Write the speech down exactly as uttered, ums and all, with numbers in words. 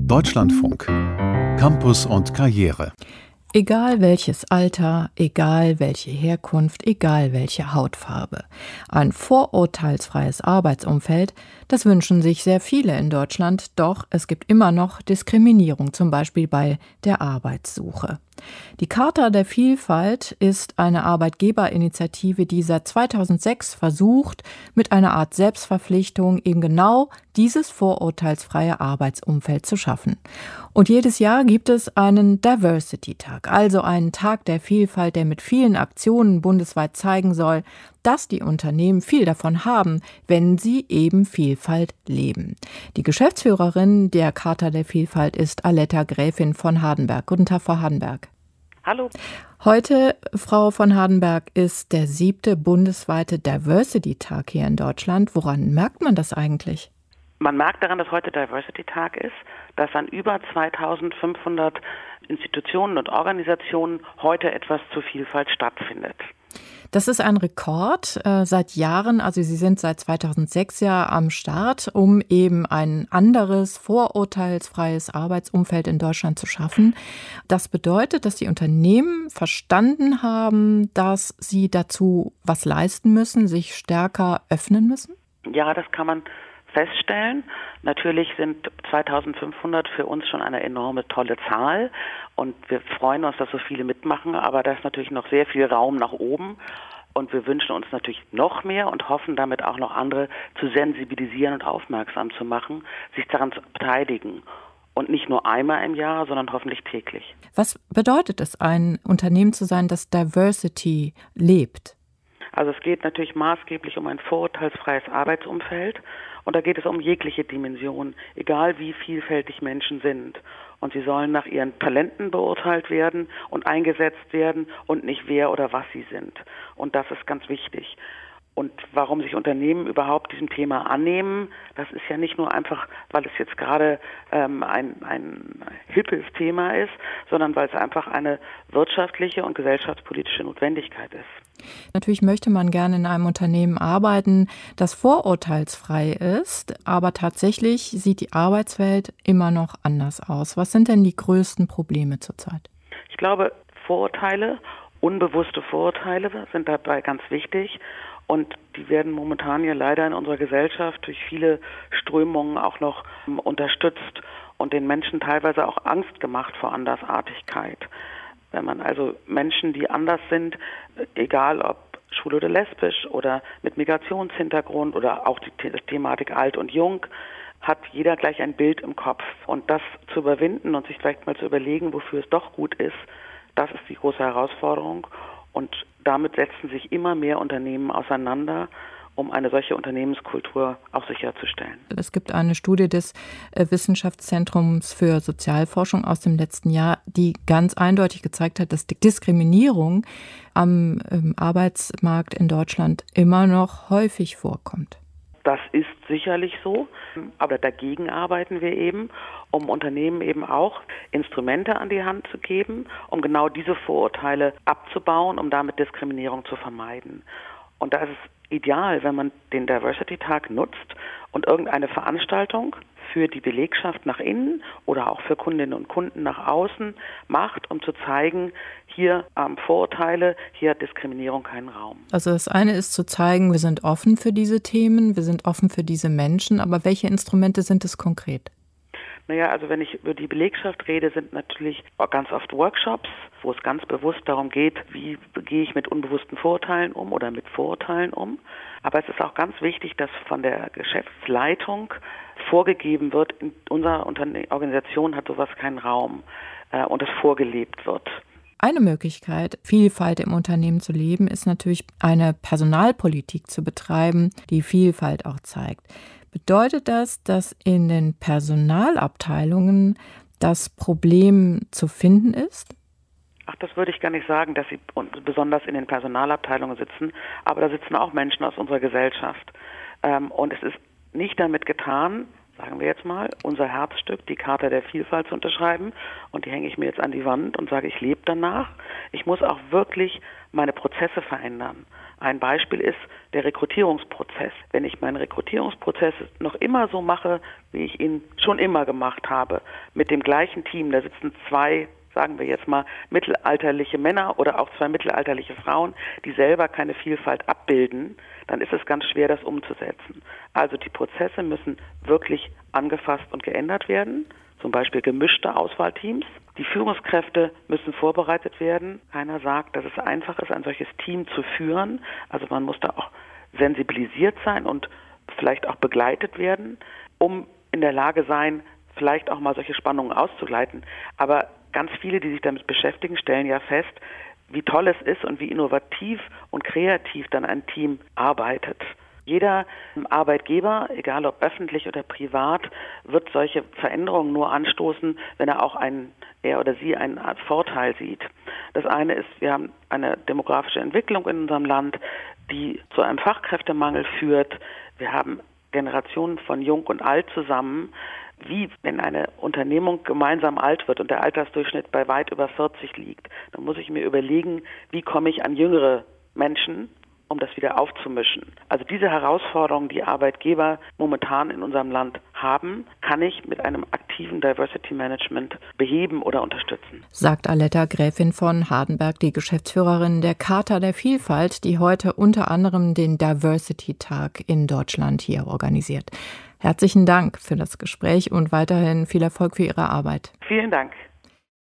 Deutschlandfunk. Campus und Karriere. Egal welches Alter, egal welche Herkunft, egal welche Hautfarbe. Ein vorurteilsfreies Arbeitsumfeld, das wünschen sich sehr viele in Deutschland, doch es gibt immer noch Diskriminierung, zum Beispiel bei der Arbeitssuche. Die Charta der Vielfalt ist eine Arbeitgeberinitiative, die seit zweitausendsechs versucht, mit einer Art Selbstverpflichtung eben genau dieses vorurteilsfreie Arbeitsumfeld zu schaffen. Und jedes Jahr gibt es einen Diversity-Tag, also einen Tag der Vielfalt, der mit vielen Aktionen bundesweit zeigen soll, dass die Unternehmen viel davon haben, wenn sie eben Vielfalt leben. Die Geschäftsführerin der Charta der Vielfalt ist Aletta Gräfin von Hardenberg. Guten Tag, Frau Hardenberg. Hallo. Heute, Frau von Hardenberg, ist der siebte bundesweite Diversity-Tag hier in Deutschland. Woran merkt man das eigentlich? Man merkt daran, dass heute Diversity-Tag ist, dass an über zweitausendfünfhundert Institutionen und Organisationen heute etwas zur Vielfalt stattfindet. Das ist ein Rekord äh, seit Jahren, also Sie sind seit zweitausendsechs ja am Start, um eben ein anderes, vorurteilsfreies Arbeitsumfeld in Deutschland zu schaffen. Das bedeutet, dass die Unternehmen verstanden haben, dass sie dazu was leisten müssen, sich stärker öffnen müssen? Ja, das kann man feststellen. Natürlich sind zweitausendfünfhundert für uns schon eine enorme tolle Zahl und wir freuen uns, dass so viele mitmachen, aber da ist natürlich noch sehr viel Raum nach oben und wir wünschen uns natürlich noch mehr und hoffen damit auch noch andere zu sensibilisieren und aufmerksam zu machen, sich daran zu beteiligen. Und nicht nur einmal im Jahr, sondern hoffentlich täglich. Was bedeutet es, ein Unternehmen zu sein, das Diversity lebt? Also es geht natürlich maßgeblich um ein vorurteilsfreies Arbeitsumfeld und da geht es um jegliche Dimension, egal wie vielfältig Menschen sind. Und sie sollen nach ihren Talenten beurteilt werden und eingesetzt werden und nicht wer oder was sie sind. Und das ist ganz wichtig. Und warum sich Unternehmen überhaupt diesem Thema annehmen, das ist ja nicht nur einfach, weil es jetzt gerade ähm, ein, ein hippes Thema ist, sondern weil es einfach eine wirtschaftliche und gesellschaftspolitische Notwendigkeit ist. Natürlich möchte man gerne in einem Unternehmen arbeiten, das vorurteilsfrei ist, aber tatsächlich sieht die Arbeitswelt immer noch anders aus. Was sind denn die größten Probleme zurzeit? Ich glaube, Vorurteile, unbewusste Vorurteile sind dabei ganz wichtig. Und die werden momentan ja leider in unserer Gesellschaft durch viele Strömungen auch noch ähm, unterstützt und den Menschen teilweise auch Angst gemacht vor Andersartigkeit. Wenn man also Menschen, die anders sind, egal ob schwul oder lesbisch oder mit Migrationshintergrund oder auch die The- Thematik alt und jung, hat jeder gleich ein Bild im Kopf. Und das zu überwinden und sich vielleicht mal zu überlegen, wofür es doch gut ist, das ist die große Herausforderung. Und damit setzen sich immer mehr Unternehmen auseinander, um eine solche Unternehmenskultur auch sicherzustellen. Es gibt eine Studie des Wissenschaftszentrums für Sozialforschung aus dem letzten Jahr, die ganz eindeutig gezeigt hat, dass die Diskriminierung am Arbeitsmarkt in Deutschland immer noch häufig vorkommt. Das ist sicherlich so, aber dagegen arbeiten wir eben, um Unternehmen eben auch Instrumente an die Hand zu geben, um genau diese Vorurteile abzubauen, um damit Diskriminierung zu vermeiden. Und da ist es ideal, wenn man den Diversity-Tag nutzt und irgendeine Veranstaltung für die Belegschaft nach innen oder auch für Kundinnen und Kunden nach außen macht, um zu zeigen, hier ähm, Vorurteile, hier hat Diskriminierung keinen Raum. Also das eine ist zu zeigen, wir sind offen für diese Themen, wir sind offen für diese Menschen, aber welche Instrumente sind es konkret? Naja, also wenn ich über die Belegschaft rede, sind natürlich ganz oft Workshops, wo es ganz bewusst darum geht, wie gehe ich mit unbewussten Vorurteilen um oder mit Vorurteilen um. Aber es ist auch ganz wichtig, dass von der Geschäftsleitung vorgegeben wird, in unserer Unterne- Organisation hat sowas keinen Raum äh, und es vorgelebt wird. Eine Möglichkeit, Vielfalt im Unternehmen zu leben, ist natürlich eine Personalpolitik zu betreiben, die Vielfalt auch zeigt. Bedeutet das, dass in den Personalabteilungen das Problem zu finden ist? Ach, das würde ich gar nicht sagen, dass sie besonders in den Personalabteilungen sitzen, aber da sitzen auch Menschen aus unserer Gesellschaft. Und es ist nicht damit getan, sagen wir jetzt mal, unser Herzstück, die Charta der Vielfalt zu unterschreiben und die hänge ich mir jetzt an die Wand und sage, ich lebe danach. Ich muss auch wirklich meine Prozesse verändern. Ein Beispiel ist der Rekrutierungsprozess. Wenn ich meinen Rekrutierungsprozess noch immer so mache, wie ich ihn schon immer gemacht habe, mit dem gleichen Team, da sitzen zwei, sagen wir jetzt mal, mittelalterliche Männer oder auch zwei mittelalterliche Frauen, die selber keine Vielfalt abbilden, dann ist es ganz schwer, das umzusetzen. Also die Prozesse müssen wirklich angefasst und geändert werden, zum Beispiel gemischte Auswahlteams. Die Führungskräfte müssen vorbereitet werden. Keiner sagt, dass es einfach ist, ein solches Team zu führen. Also man muss da auch sensibilisiert sein und vielleicht auch begleitet werden, um in der Lage sein, vielleicht auch mal solche Spannungen auszugleiten. Aber ganz viele, die sich damit beschäftigen, stellen ja fest, wie toll es ist und wie innovativ und kreativ dann ein Team arbeitet. Jeder Arbeitgeber, egal ob öffentlich oder privat, wird solche Veränderungen nur anstoßen, wenn er auch einen, er oder sie einen Art Vorteil sieht. Das eine ist, wir haben eine demografische Entwicklung in unserem Land, die zu einem Fachkräftemangel führt. Wir haben Generationen von Jung und Alt zusammen. Wie, wenn eine Unternehmung gemeinsam alt wird und der Altersdurchschnitt bei weit über vierzig liegt, dann muss ich mir überlegen, wie komme ich an jüngere Menschen, um das wieder aufzumischen. Also diese Herausforderungen, die Arbeitgeber momentan in unserem Land haben, kann ich mit einem aktiven Diversity Management beheben oder unterstützen. Sagt Aletta Gräfin von Hardenberg, die Geschäftsführerin der Charta der Vielfalt, die heute unter anderem den Diversity-Tag in Deutschland hier organisiert. Herzlichen Dank für das Gespräch und weiterhin viel Erfolg für Ihre Arbeit. Vielen Dank.